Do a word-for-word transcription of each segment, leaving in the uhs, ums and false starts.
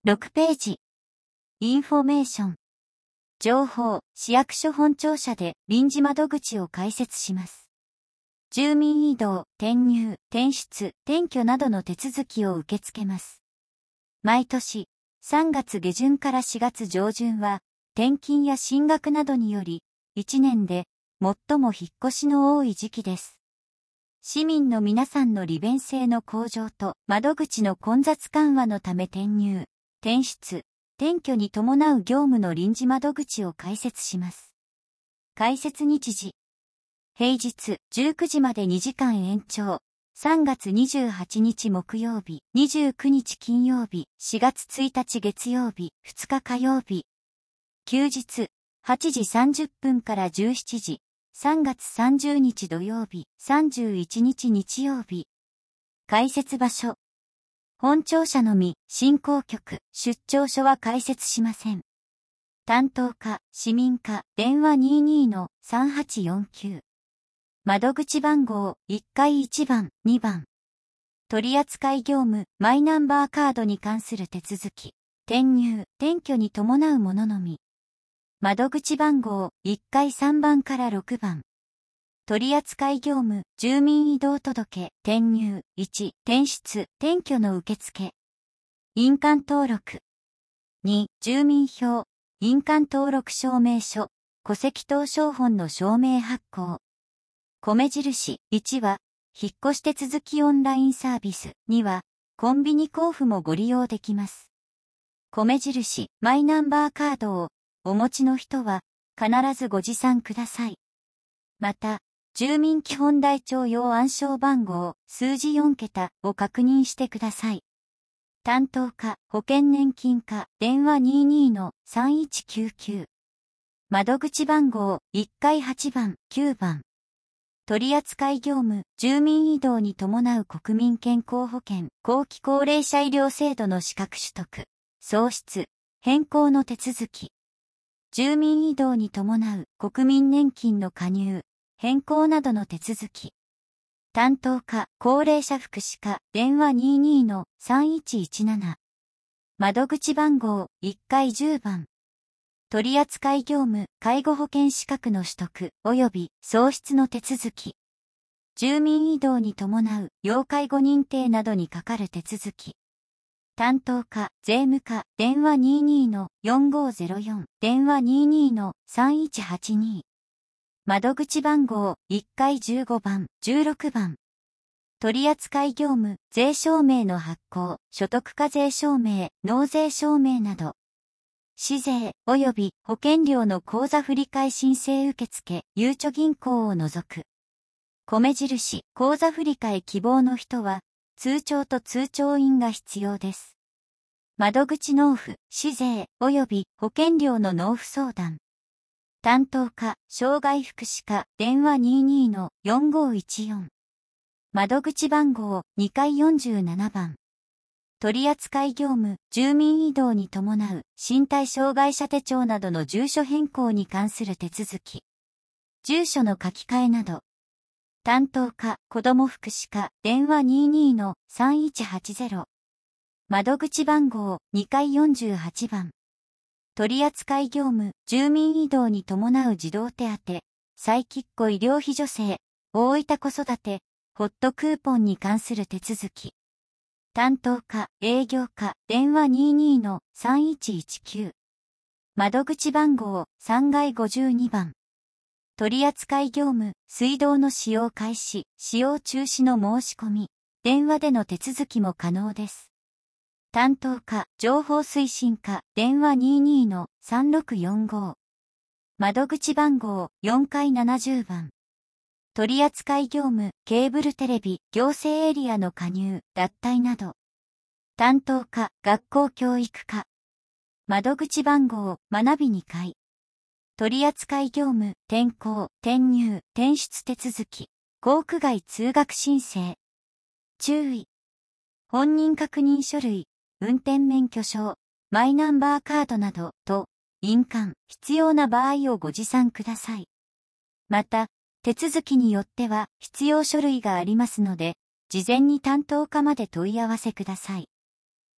ろくページ。インフォメーション。情報、市役所本庁舎で臨時窓口を開設します。住民移動、転入、転出、転居などの手続きを受け付けます。毎年、さんがつげじゅんからしがつじょうじゅんは、転勤や進学などにより、いちねんで最も引っ越しの多い時期です。市民の皆さんの利便性の向上と窓口の混雑緩和のため転入、転出、転居に伴う業務の臨時窓口を開設します。開設日時。平日じゅうくじまでにじかん延長。さんがつにじゅうはちにち木曜日、にじゅうくにち金曜日、しがつついたち月曜日、ふつか火曜日。休日、はちじさんじゅっぷんからじゅうしちじ。さんがつさんじゅうにち土曜日、さんじゅういちにち日曜日。開設場所。本庁舎のみ、振興局、出張所は開設しません。担当課、市民課、電話 にじゅうにのさんはちよんきゅう。窓口番号、いっかいいちばん、にばん。取扱業務、マイナンバーカードに関する手続き、転入、転居に伴うもののみ。窓口番号、いっかいさんばんからろくばん。取扱業務、住民移動届、転入、いち、転出、転居の受付。印鑑登録。に、住民票、印鑑登録証明書、戸籍謄証本の証明発行。米印、いちは、引っ越し手続きオンラインサービス、には、コンビニ交付もご利用できます。米印、マイナンバーカードを、お持ちの人は、必ずご持参ください。また、住民基本台帳用暗証番号、数字よんけたを確認してください。担当課、保険年金課、電話 にじゅうにのさんいちきゅうきゅう。窓口番号、いっかいはちばん、きゅうばん。取扱業務、住民移動に伴う国民健康保険、後期高齢者医療制度の資格取得、創出、変更の手続き。住民移動に伴う国民年金の加入、変更などの手続き。担当課、高齢者福祉課、電話 にじゅうにのさんいちいちなな。窓口番号、いっかいじゅうばん。取扱業務、介護保険資格の取得、及び創出の手続き。住民移動に伴う要介護認定などにかかる手続き。担当課、税務課、電話 にじゅうにのよんごーぜろよん、電話 にじゅうにのさんいちはちに。窓口番号、いっかいじゅうごばん、じゅうろくばん。取扱業務、税証明の発行、所得課税証明、納税証明など。市税、及び保険料の口座振替申請受付、ゆうちょ銀行を除く。米印、口座振替希望の人は、通帳と通帳印が必要です。窓口納付、市税、及び保険料の納付相談。担当課、障害福祉課、電話 にじゅうにのよんごーいちよん。窓口番号、にかいよんじゅうななばん。取扱業務、住民移動に伴う身体障害者手帳などの住所変更に関する手続き。住所の書き換えなど。担当課、子ども福祉課、電話 にじゅうにのさんいちはちぜろ。窓口番号、にかいよんじゅうはちばん。取扱業務、住民移動に伴う児童手当、再帰っ子医療費助成、大分子育て、ホットクーポンに関する手続き。担当課、営業課、電話 にじゅうにのさんいちいちきゅう。窓口番号、さんがいごじゅうにばん。取扱業務、水道の使用開始、使用中止の申し込み、電話での手続きも可能です。担当課、情報推進課、電話 にじゅうにのさんろくよんご。窓口番号、よんかいななじゅうばん。取扱業務、ケーブルテレビ、行政エリアの加入、脱退など。担当課、学校教育課。窓口番号、学びにかい。取扱業務、転校、転入、転出手続き、校区外通学申請。注意。本人確認書類、運転免許証、マイナンバーカードなどと、印鑑、必要な場合をご持参ください。また、手続きによっては必要書類がありますので、事前に担当課まで問い合わせください。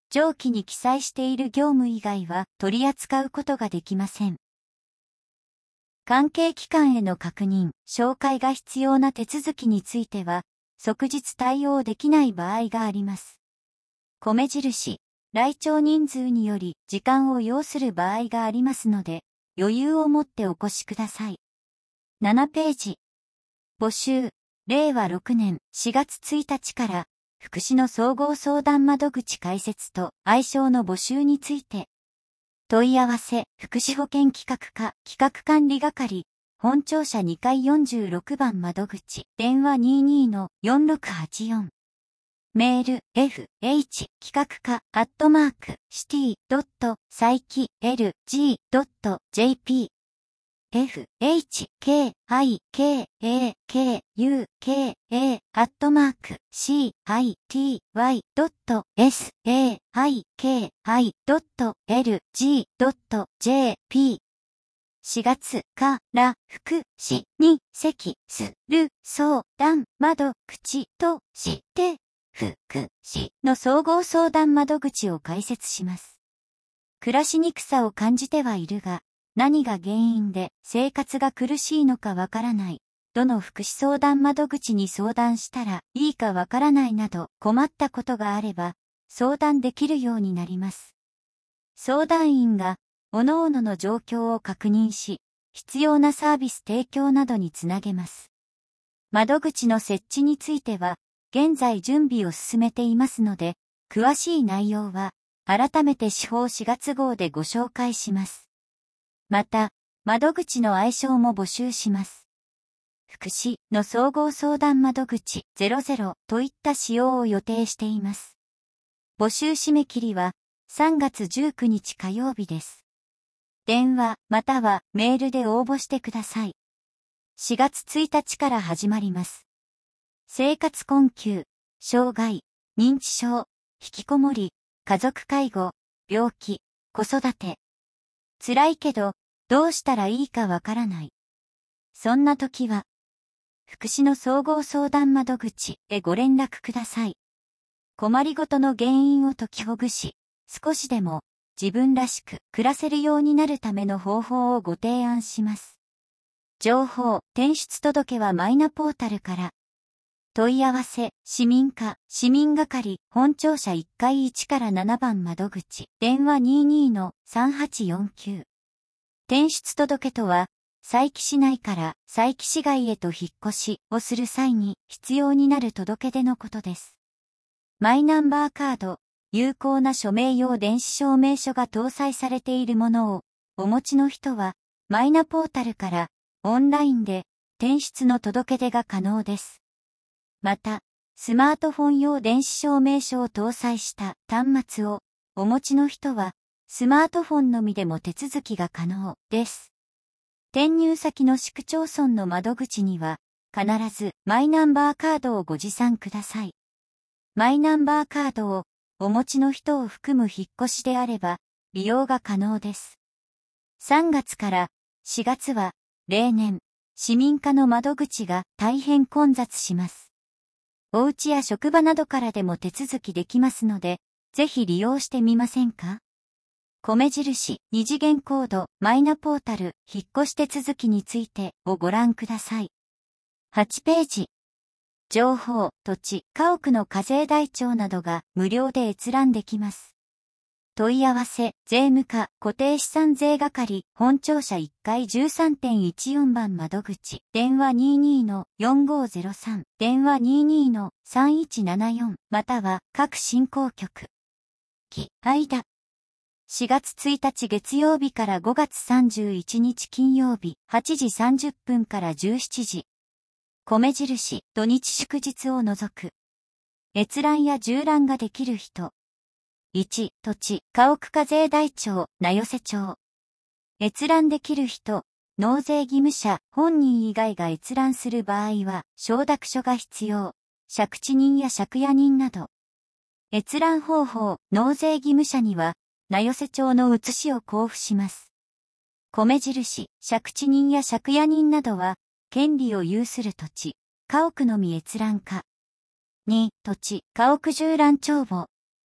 上記に記載している業務以外は取り扱うことができません。関係機関への確認、照会が必要な手続きについては、即日対応できない場合があります。米印、来庁人数により時間を要する場合がありますので、余裕を持ってお越しください。ななページ。募集、れいわろくねんしがつついたちから、福祉の総合相談窓口開設と愛称の募集について、問い合わせ、福祉保険企画課、企画管理係、本庁舎にかいよんじゅうろくばん窓口、電話 にじゅうにのよんろくはちよん。メール、エフエイチ、企画課、アットマーク、シティ、ドット、サイキ、エル、ジー、ドット、ジェーピー。エフエイチケーアイケーエーケーユーケーエー アットマーク シーアイティーワイ ドット エスエーアイケーアイ ドット エルジー ドット ジェーピー。しがつから福祉に席する相談窓口として福祉の総合相談窓口を開設します。暮らしにくさを感じてはいるが、何が原因で生活が苦しいのかわからない。どの福祉相談窓口に相談したらいいかわからないなど困ったことがあれば相談できるようになります。相談員が各々の状況を確認し、必要なサービス提供などにつなげます。窓口の設置については現在準備を進めていますので、詳しい内容は改めてしほうしがつ号でご紹介します。また、窓口の愛称も募集します。福祉の総合相談窓口ゼロゼロといった使用を予定しています。募集締め切りはさんがつじゅうくにち火曜日です。電話またはメールで応募してください。しがつついたちから始まります。生活困窮、障害、認知症、引きこもり、家族介護、病気、子育て。辛いけど、どうしたらいいかわからない。そんな時は、福祉の総合相談窓口へご連絡ください。困りごとの原因を解きほぐし、少しでも自分らしく暮らせるようになるための方法をご提案します。情報、転出届はマイナポータルから。問い合わせ、市民課、市民係、本庁舎いっかいいちからななばん窓口、電話 にじゅうにのさんはちよんきゅう。転出届とは、佐伯市内から佐伯市外へと引っ越しをする際に必要になる届け出のことです。マイナンバーカード、有効な署名用電子証明書が搭載されているものをお持ちの人は、マイナポータルからオンラインで転出の届け出が可能です。また、スマートフォン用電子証明書を搭載した端末をお持ちの人は、スマートフォンのみでも手続きが可能です。転入先の市区町村の窓口には、必ずマイナンバーカードをご持参ください。マイナンバーカードをお持ちの人を含む引っ越しであれば、利用が可能です。さんがつからしがつは、例年、市民課の窓口が大変混雑します。お家や職場などからでも手続きできますので、ぜひ利用してみませんか？米印、二次元コード、マイナポータル、引っ越し手続きについてをご覧ください。はちページ。情報、土地、家屋の課税台帳などが無料で閲覧できます。問い合わせ、税務課、固定資産税係、本庁舎いっかい じゅうさんてんいちよん 番窓口、電話 にじゅうにのよんごゼロさん、電話 にじゅうにのさんいちななよん、または各進行局。き、間。しがつついたち月曜日からごがつさんじゅういちにち金曜日、はちじさんじゅっぷんからじゅうしちじ。米印、土日祝日を除く。閲覧や縦覧ができる人。いち、土地、家屋課税台帳、名寄町。閲覧できる人、納税義務者、本人以外が閲覧する場合は、承諾書が必要。借地人や借家人など。閲覧方法、納税義務者には、名寄町の写しを交付します。米印、借地人や借家人などは、権利を有する土地、家屋のみ閲覧可。に、土地、家屋縦覧帳簿。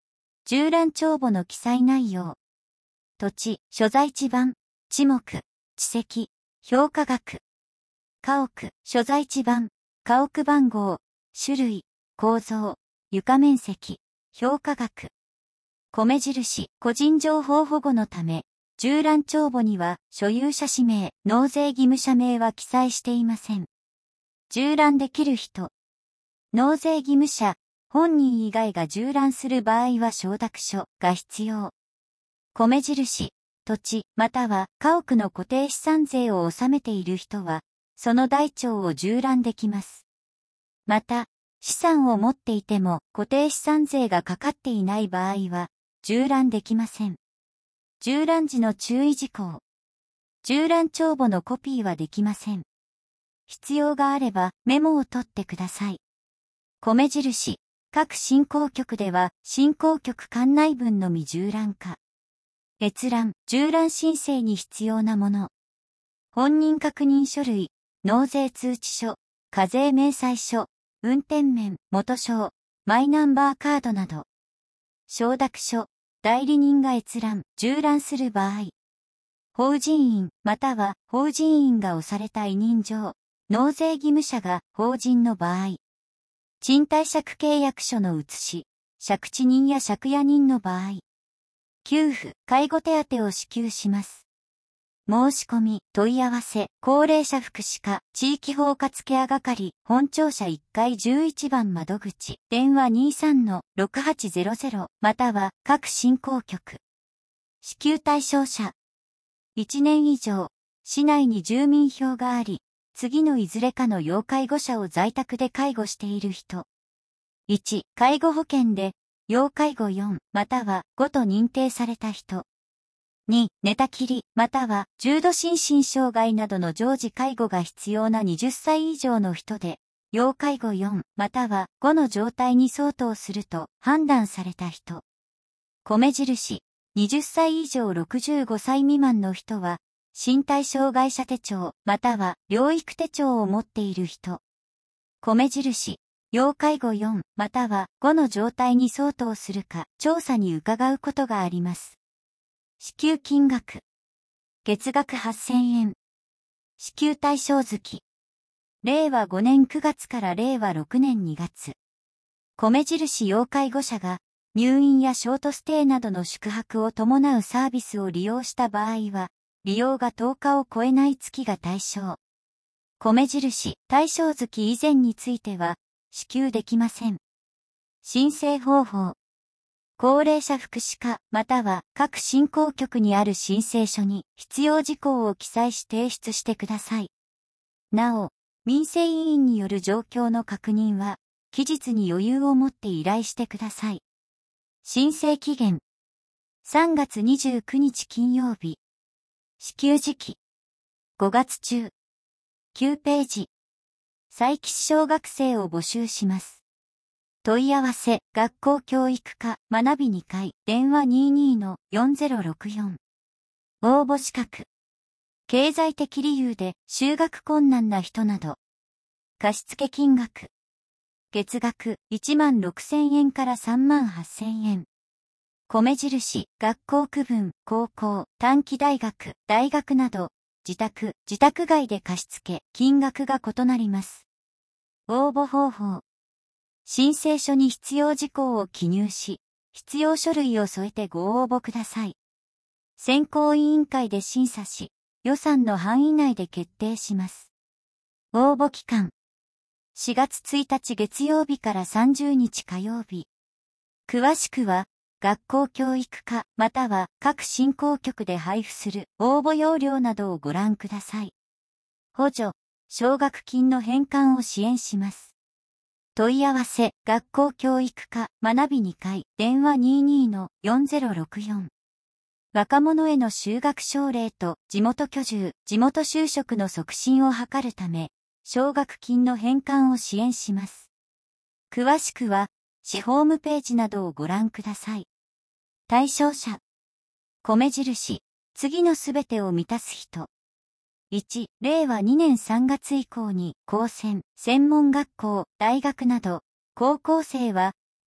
縦覧帳簿の記載内容。土地、所在地番、地目、地籍、評価額。家屋、所在地番、家屋番号、種類、構造、床面積、評価額。米印、個人情報保護のため、縦覧帳簿には所有者氏名、納税義務者名は記載していません。縦覧できる人。納税義務者、本人以外が縦覧する場合は承諾書が必要。米印、土地、または家屋の固定資産税を納めている人は、その台帳を縦覧できます。また、資産を持っていても固定資産税がかかっていない場合は、縦覧できません。縦覧時の注意事項。縦覧帳簿のコピーはできません。必要があればメモを取ってください。米印、各振興局では振興局管内分のみ縦覧化。閲覧、縦覧申請に必要なもの。本人確認書類、納税通知書、課税明細書、運転免、元証、マイナンバーカードなど。承諾書、代理人が閲覧、縦覧する場合。法人員、または法人員が押された委任状、納税義務者が法人の場合。賃貸借契約書の写し、借地人や借家人の場合。給付、介護手当を支給します。申し込み、問い合わせ、高齢者福祉課、地域包括ケア係、本庁舎いっかいじゅういちばん窓口、電話 にじゅうさんのろくはちゼロゼロ、または各振興局。支給対象者。いちねん以上、市内に住民票があり、次のいずれかの要介護者を在宅で介護している人。いち、介護保険で、要介護よん、またはごと認定された人。に、寝たきり、または重度心身障害などの常時介護が必要なはたち以上の人で、要介護よん、またはごの状態に相当すると判断された人。米印、はたち以上ろくじゅうごさい未満の人は、身体障害者手帳、または療育手帳を持っている人。米印、要介護よん、またはごの状態に相当するか調査に伺うことがあります。支給金額。月額はっせんえん。支給対象月。れいわごねんくがつかられいわろくねんにがつ。米印要介護者が入院やショートステイなどの宿泊を伴うサービスを利用した場合は、利用がとおかを超えない月が対象。米印対象月以前については支給できません。申請方法。高齢者福祉課または各振興局にある申請書に必要事項を記載し提出してください。なお、民生委員による状況の確認は、期日に余裕を持って依頼してください。申請期限。さんがつにじゅうくにち金曜日。支給時期。ごがつ中。きゅうページ。再起死小学生を募集します。問い合わせ、学校教育課、学びにかい、電話 にじゅうにのよんゼロろくよん。応募資格。経済的理由で就学困難な人など。貸付金額。月額いちまんろくせんえんからさんまんはっせんえん。米印、学校区分、高校、短期大学、大学など、自宅、自宅外で貸付、金額が異なります。応募方法。申請書に必要事項を記入し、必要書類を添えてご応募ください。選考委員会で審査し、予算の範囲内で決定します。応募期間。しがつついたち月曜日からさんじゅうにち火曜日。詳しくは、学校教育課または各振興局で配布する応募要領などをご覧ください。補助、奨学金の返還を支援します。問い合わせ、学校教育課、学びにかい、電話 にじゅうにのよんゼロろくよん。若者への就学奨励と地元居住、地元就職の促進を図るため、奨学金の返還を支援します。詳しくは、市ホームページなどをご覧ください。対象者。米印、次のすべてを満たす人。いち、れいわにねんさんがつ以降に高専、専門学校、大学など、高校生は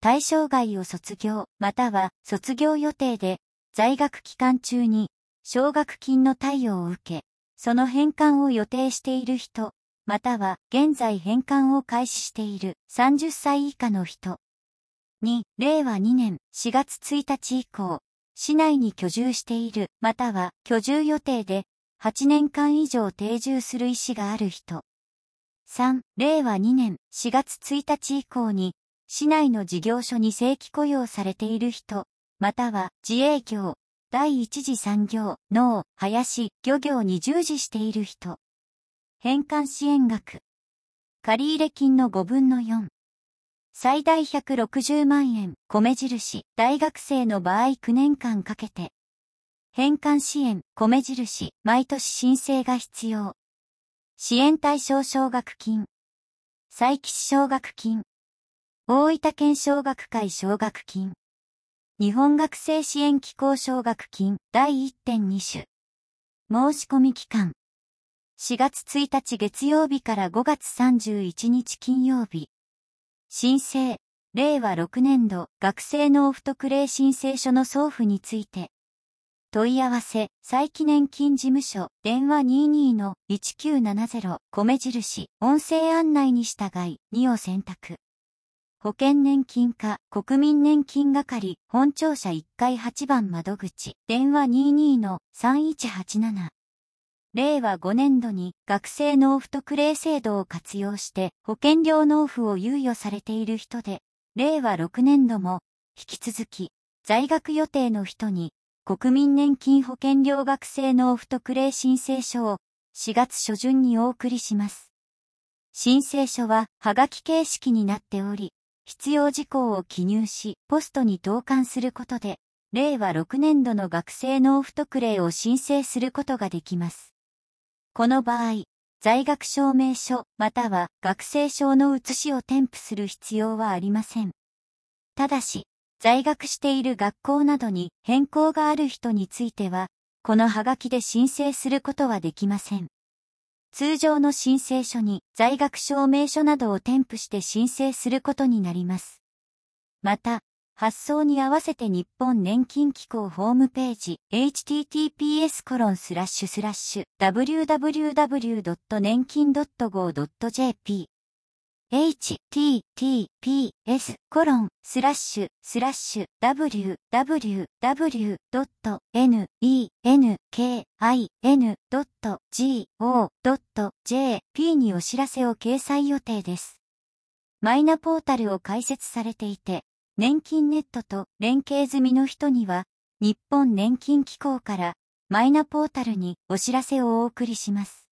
対象外を卒業、または卒業予定で、在学期間中に奨学金の貸与を受け、その返還を予定している人、または現在返還を開始しているさんじゅっさい以下の人。に、れいわにねんしがつついたち以降、市内に居住している、または居住予定ではちねんかん以上定住する意思がある人。さん、れいわにねんしがつついたち以降に、市内の事業所に正規雇用されている人、または自営業、第一次産業、農、林、漁業に従事している人。返還支援額。借入金のごぶんのよん。最大ひゃくろくじゅうまんえん、米印、大学生の場合きゅうねんかんかけて。返還支援、米印、毎年申請が必要。支援対象奨学金。佐伯市奨学金。大分県奨学会奨学金。日本学生支援機構奨学金だいいってんに種。申し込み期間。しがつついたち月曜日からごがつさんじゅういちにち金曜日。申請、れいわろくねんど学生納付特例申請書の送付について。問い合わせ、佐伯年金事務所、電話 にじゅうに のいちきゅうななゼロ、米印、音声案内に従い、にを選択。保険年金課、国民年金係、本庁舎いっかいはちばん窓口、電話 にじゅうに のさんいちはちなな。れいわごねんどに学生納付特例制度を活用して保険料納付を猶予されている人で、れいわろくねんども引き続き在学予定の人に国民年金保険料学生納付特例申請書をしがつしょじゅんにお送りします。申請書ははがき形式になっており、必要事項を記入しポストに投函することで、れいわろくねんどの学生納付特例を申請することができます。この場合、在学証明書または学生証の写しを添付する必要はありません。ただし、在学している学校などに変更がある人については、このハガキで申請することはできません。通常の申請書に在学証明書などを添付して申請することになります。また、発送に合わせて日本年金機構ホームページ エイチティーティーピーエスコロンスラッシュスラッシュダブリューダブリューダブリュードットねんきんドットゴードットジェーピー エイチティーティーピーエスコロンスラッシュスラッシュダブリューダブリューダブリュードットネンキンドットジオードットジェーピー にお知らせを掲載予定です。マイナポータルを開設されていて、年金ネットと連携済みの人には、日本年金機構からマイナポータルにお知らせをお送りします。